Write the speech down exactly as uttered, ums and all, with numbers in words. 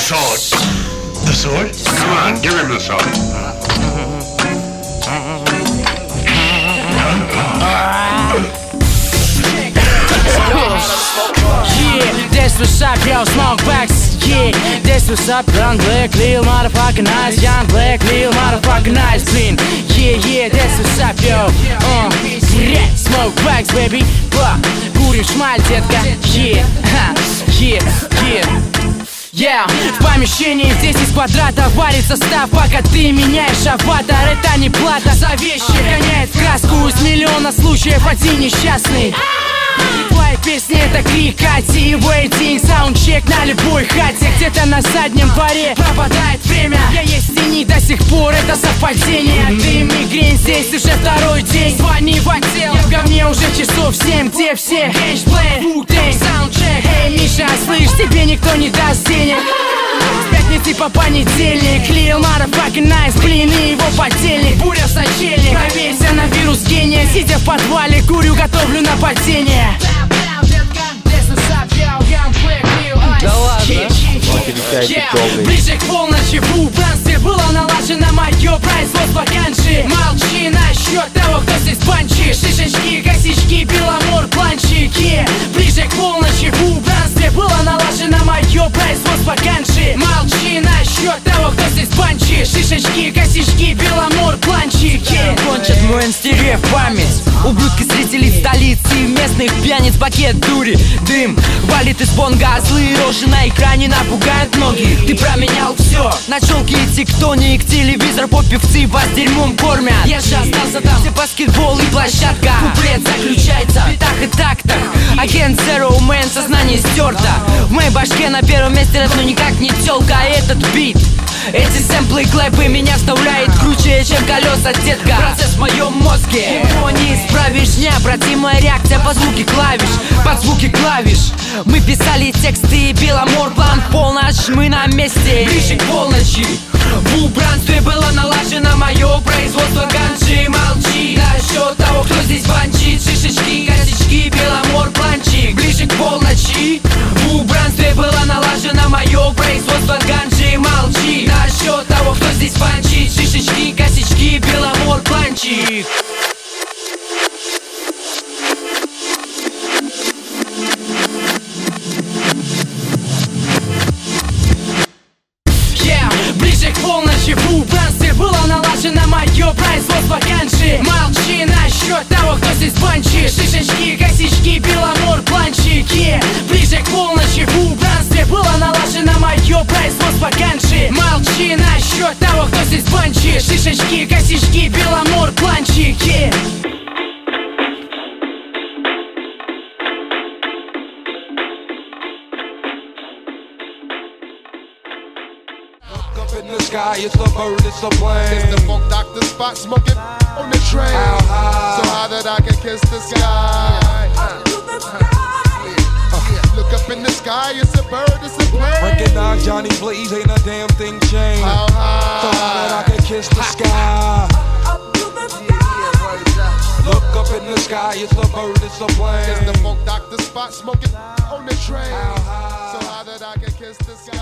sword. The sword? Come on, give him the sword. Yeah, that's what's up, yo, smoke packs. Yeah, that's what's up, young black, lil motherfucking nice, young black, lil motherfucking nice, блин. Yeah, yeah, that's what's up, yo. Uh, yeah, smoke packs, baby. Bah, курим шмаль, детка. Yeah, ha, yeah, yeah. Yeah. В помещении здесь из квадрата варит состав, пока ты меняешь аватар. Это не плата за вещи, гоняет в краску из миллиона случаев один несчастный. Твои песни это крик Кати и waiting, саундчек на любой хате. Где-то на заднем дворе пропадает время. Я есть в тени до сих пор, это совпадение. Ты мигрень здесь уже второй день. Звони в отдел, я в говне уже часов семь. Где все? Геймплей, футейн, саундчек. Эй, Миша, слышь, тебе никто не даст денег. С пятницы по понедельник, Lil motherfucking nice, блин, и его подельник. Буря в сочельник, проверься на вирус гения. Сидя в подвале, курю, готовлю нападение. Да ладно. Yeah. Ближе к полночи в убранстве было налажено мое производство ганджи. Молчи насчет того, кто здесь банчи. Шишечки, косички, беломор, планчики. Ближе к полночи в убранстве было налажено мое производство ганджи. Молчи насчет того, кто здесь банчи. Шишечки, косички, беломор, планчики. Кончат мой инстерев память. Ублюдки зрителей столицы и местных пьяниц, пакет дури. Дым валит из бонга, злые рожи на экране напугают многих. Ты променял все на челки и тиктоник, телевизор, поп-певцы вас дерьмом кормят. Я же остался там, где баскетбол и площадка. Куплет заключается в битах и тактах. Агент Zero Man, сознание стерто. В моей башке на первом месте рэп, но никак не тёлка, а этот бит. Эти сэмплы, клэпы меня вставляет круче, чем колеса, детка. Процесс в моем мозге, его не исправишь. Необратимая реакция по звуке клавиш, под звуки клавиш. Мы писали тексты, беломор, план в полночь, мы на месте. Ближе к полночи в убранстве было налажено мое производство ганджи. Молчи насчет того, кто здесь банчит. Шишечки, косички, беломор, планчик. Ближе к полночи в убранстве было налажено мое производство ганджи. Молчи насчет того, кто здесь банчит. Шишечки, косички, беломор, планчик. Ближе к полночи в убранстве было налажено мое производство ганджи. Молчи насчет того, кто здесь банчит. Шишечки, косички, беломор, планчики. Ближе к полночи в убранстве было налажено мое производство ганджи. Молчи насчет того, кто здесь банчит. Шишечки, косички, беломор, планчики. In the sky, it's a bird, it's a plane. It's the Funk Doctor Spot smoking on the train. How high? So high that I can kiss the sky. Up to the sky. Uh, look up in the sky, it's a bird, it's a plane. Recognize Johnny Blaze, ain't a damn thing changed. How high? So high that I can kiss the sky. Up to the sky. Look up in the sky, it's a bird, it's a plane. It's the Funk Doctor Spot smoking on the train. How high? So high that I can kiss the sky.